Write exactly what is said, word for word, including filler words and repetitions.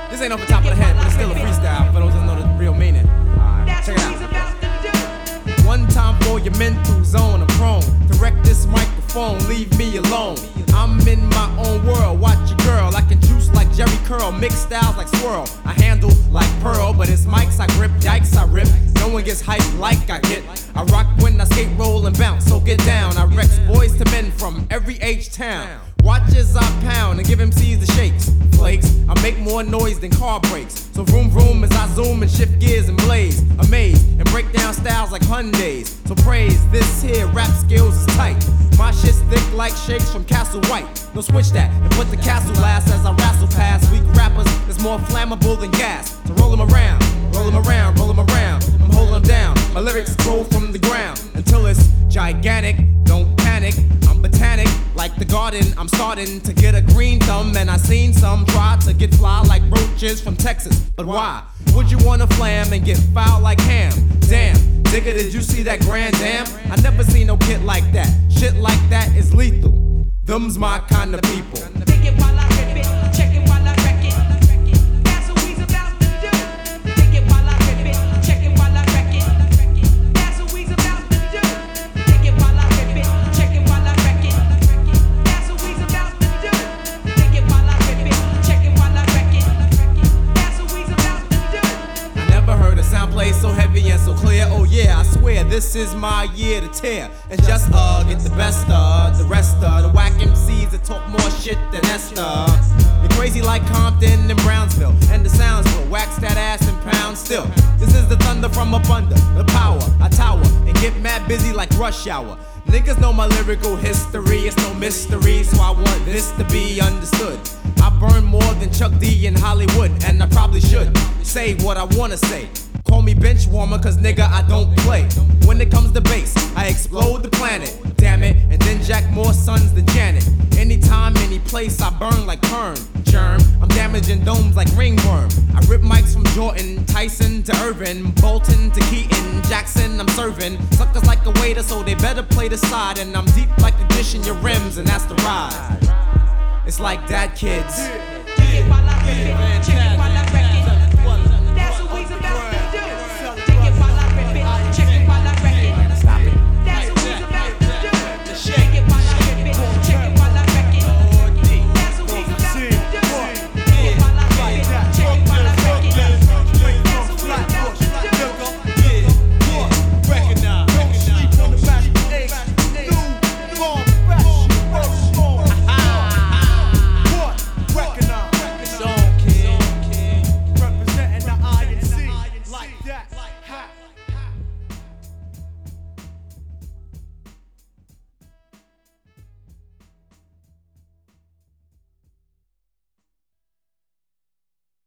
This ain't off the top of the head, but it's still a freestyle for those that know the real meaning. Alright, check it out. One time for your mental zone, I'm prone to wreck this microphone, leave me alone. I'm in my own world, watch your girl. I can juice like Jerry Curl, mix styles like swirl. I handle like Pearl, but it's mics I grip, yikes I rip. No one gets hyped like I get. I rock when I skate, roll and bounce, so get down. I wrecks boys to men from every H-town. Watch as I pound and give M Cs the shakes, flakes. I make more noise than car brakes. So vroom vroom as I zoom and shift gears and blaze. Amaze and break down styles like Hyundais. So praise this here rap skills is tight. My shit's thick like shakes from Castle White. No switch that and put the castle last as I wrestle past weak rappers that's more flammable than gas. So roll 'em around, roll 'em around, roll 'em around. I'm holding 'em down. My lyrics grow from the ground until it's gigantic. Don't panic, I'm botanic like the garden. I'm starting to get a green thumb, and I seen some try to get fly like roaches from Texas. But why would you wanna flam and get foul like ham? Damn, nigga, did you see that grand dam? I never seen no kid like that. Shit like that is lethal. Them's my kind of people. Dig it while I rip it, check it while I wreck it. That's what we's about to do. Dig it while I rip it, check it while I wreck it. That's what we's about to do. Dig it while I rip it, check it while I wreck it. That's what we's about to do. Dig it while I rip it, check it while I wreck it. That's what we's about to do. I never heard a sound play so heavy and so clear. Oh yeah, I swear this is my year to tear. And just uh get the best of the rest of the whack M Cs that talk more shit than Esther. You're crazy like Compton and Brownsville, and the sounds will wax that ass and pound still. This is the thunder from up under, the power. I tower and get mad busy like rush hour. Niggas know my lyrical history, it's no mystery, so I want this to be understood. I burn more than Chuck D in Hollywood, and I probably should say what I wanna say. Call me bench warmer, cause nigga, I don't play. When it comes to bass, I explode the planet. Damn it, and then jack more sons than Janet. Anytime, any place, I burn like Perm. Germ, I'm damaging domes like ringworm. I rip mics from Jordan, Tyson to Irvin, Bolton to Keaton, Jackson, I'm serving. Suckers like a waiter, so they better play the side. And I'm deep like a dish in your rims, and that's the ride. It's like that, kids. Dig it while I rip it, check it